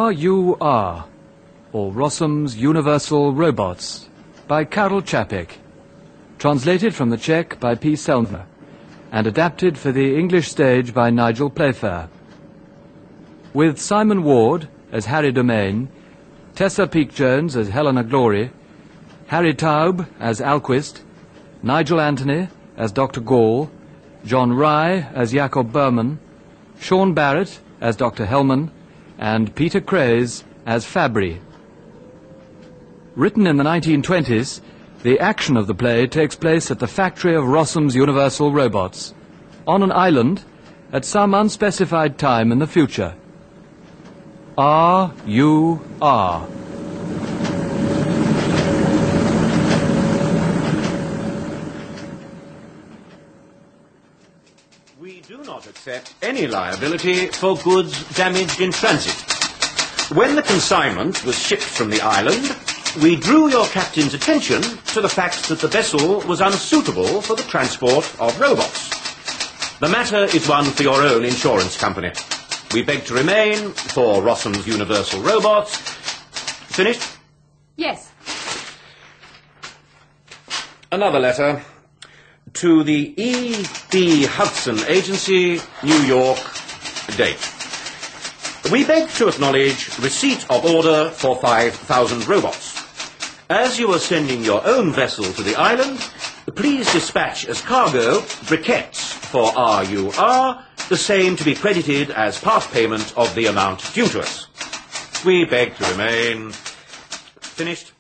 RUR, or Rossum's Universal Robots, by Karel Čapek, translated from the Czech by P. Selmer, and adapted for the English stage by Nigel Playfair. With Simon Ward as Harry Domain, Tessa Peake-Jones as Helena Glory, Harry Taub as Alquist, Nigel Anthony as Dr. Gall, John Rye as Jacob Berman, Sean Barrett as Dr. Hellman, and Peter Craze as Fabry. Written in the 1920s, the action of the play takes place at the factory of Rossum's Universal Robots, on an island at some unspecified time in the future. RUR. We do not accept any liability for goods damaged in transit. When the consignment was shipped from the island, we drew your captain's attention to the fact that the vessel was unsuitable for the transport of robots. The matter is one for your own insurance company. We beg to remain for Rossum's Universal Robots. Finished? Yes. Another letter to the E.B. Hudson Agency, New York, date. We beg to acknowledge receipt of order for 5,000 robots. As you are sending your own vessel to the island, please dispatch as cargo briquettes for RUR, the same to be credited as part payment of the amount due to us. We beg to remain. Finished?